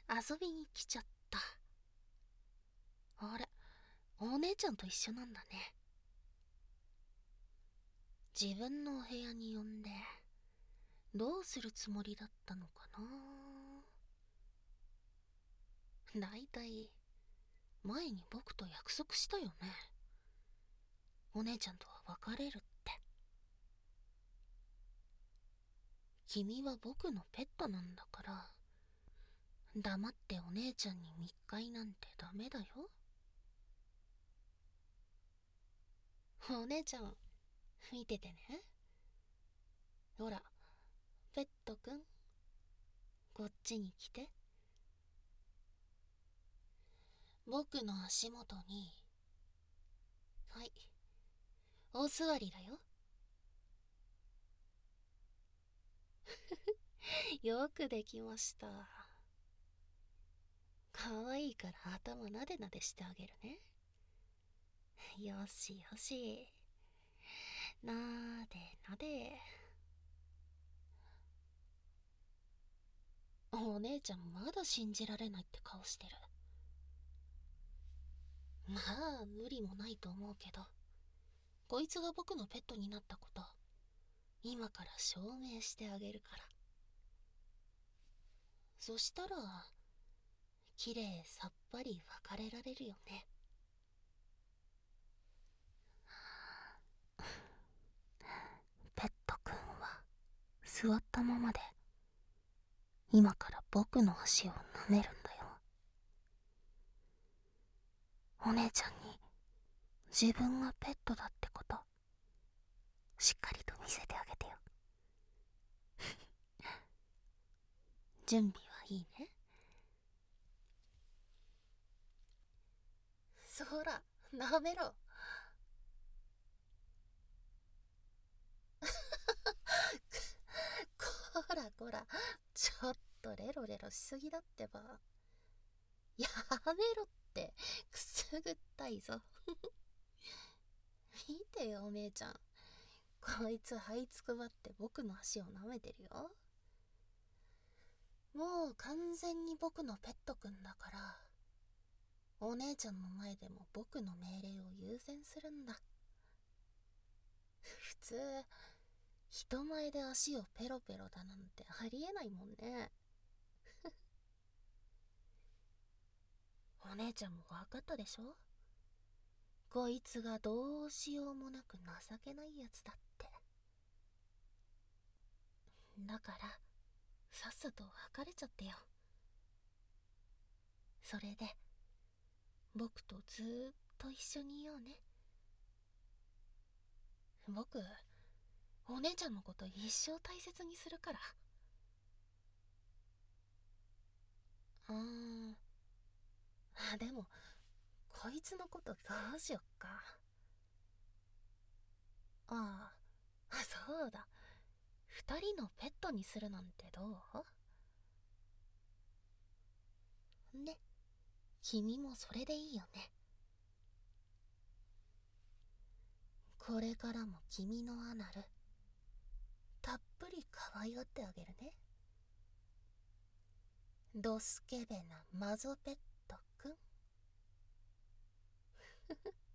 遊びに来ちゃった。あれ、お姉ちゃんと一緒なんだね。自分のお部屋に呼んで、どうするつもりだったのかな。だいたい、前に僕と約束したよね。お姉ちゃんとは別れるって。君は僕のペットなんだから、黙ってお姉ちゃんに密会なんてダメだよ。お姉ちゃん、見ててね。ほら、ペットくん、こっちに来て。僕の足元に、はい、お座りだよ。よくできました。かわいいから頭なでなでしてあげるね。よしよし。なでなで。お姉ちゃんまだ信じられないって顔してる。まあ無理もないと思うけど、こいつが僕のペットになったこと、今から証明してあげるから。そしたら、きれいさっぱり別れられるよね。ペットくんは座ったままで、今から僕の足を舐めるんだよ。お姉ちゃんに自分がペットだってこと、しっかりと見せてあげてよ。準備はいいね。そら、舐めろ。こらこら、ちょっとレロレロしすぎだってば。やめろって、くすぐったいぞ。見てよお姉ちゃん、こいつ這いつくばって僕の足を舐めてるよ。もう完全に僕のペットくんだから、お姉ちゃんの前でも僕の命令を優先するんだ。普通、人前で足をペロペロだなんてありえないもんね。お姉ちゃんも分かったでしょ、こいつがどうしようもなく情けないやつだって。だから、さっさと別れちゃってよ。それで、僕とずーっと一緒にいようね。僕、お姉ちゃんのこと一生大切にするから。でも、こいつのことどうしよっか。あそうだ。二人のペットにするなんてどうね、君もそれでいいよね。これからも君のアナル、たっぷり可愛がってあげるね。ドスケベなマゾペットくん。